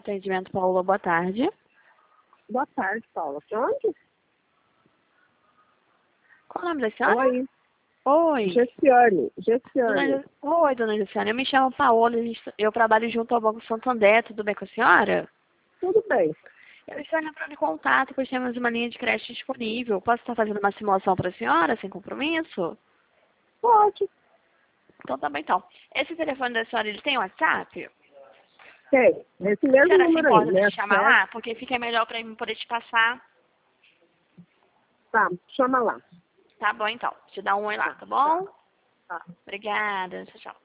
Atendimento Paula, boa tarde. Boa tarde, Paula. De onde? Qual o nome da senhora? Oi. Oi. Gessiane. Oi, dona Luciana. Eu me chamo Paola, eu trabalho junto ao Banco Santander, tudo bem com a senhora? Tudo bem. Eu estou entrando em contato, pois temos uma linha de crédito disponível. Posso estar fazendo uma simulação para a senhora, sem compromisso? Pode. Então tá bem, então. Esse telefone da senhora, ele tem WhatsApp? Tem. Esse A mesmo senhora se número aí, importa né? de chamar lá? Porque fica melhor para mim poder te passar. Tá, chama lá. Tá bom, então. Te dá um oi lá, tá bom? Tá. Obrigada. Tchau, tchau.